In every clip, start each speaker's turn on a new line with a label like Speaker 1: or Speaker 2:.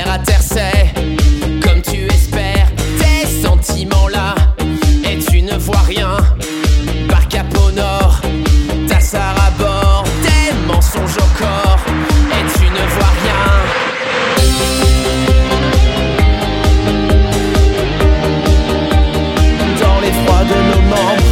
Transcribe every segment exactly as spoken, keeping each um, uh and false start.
Speaker 1: à terre, c'est comme tu espères. Tes sentiments là, et tu ne vois rien. Par Cap au nord, ta Sarah à bord. Tes mensonges au corps, et tu ne vois rien. Dans l'effroi de nos membres,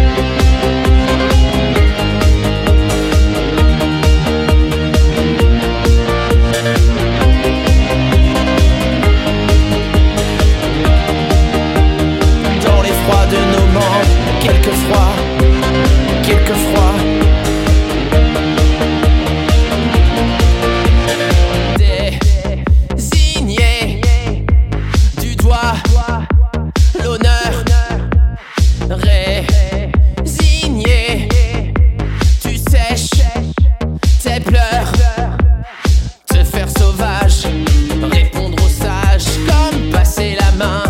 Speaker 1: de nos membres, quelques froids, quelques froids. Désigné du doigt l'honneur, résigné, tu sèches tes pleurs, te faire sauvage, répondre aux sages comme passer la main.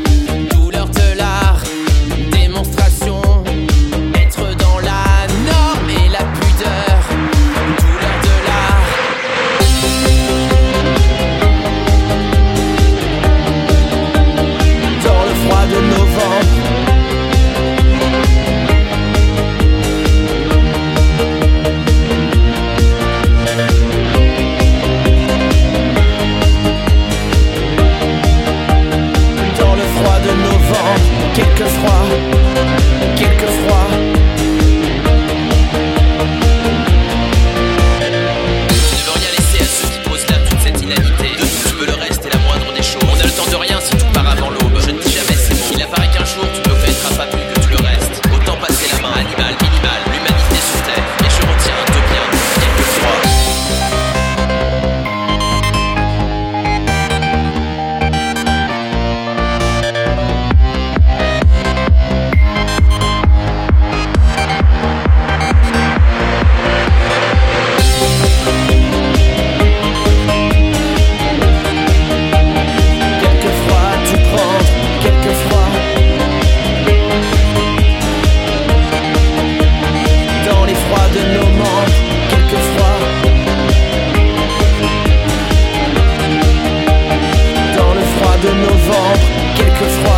Speaker 1: Quelques froids, quelques froids. Tu ne veux rien laisser à ceux qui posent là toute cette inanité. De tout tu veux le reste et la moindre des choses. On a le temps de rien si tout part avant l'aube. Je ne dis jamais c'est bon. Il apparaît qu'un jour tu ne connaîtras pas plus que tout le reste. Autant passer la main, animal, minimal, l'humanité sur terre. Et je retiens de bien, quelques froids. De nos membres, quelques froids. Dans le froid de novembre, quelques froids.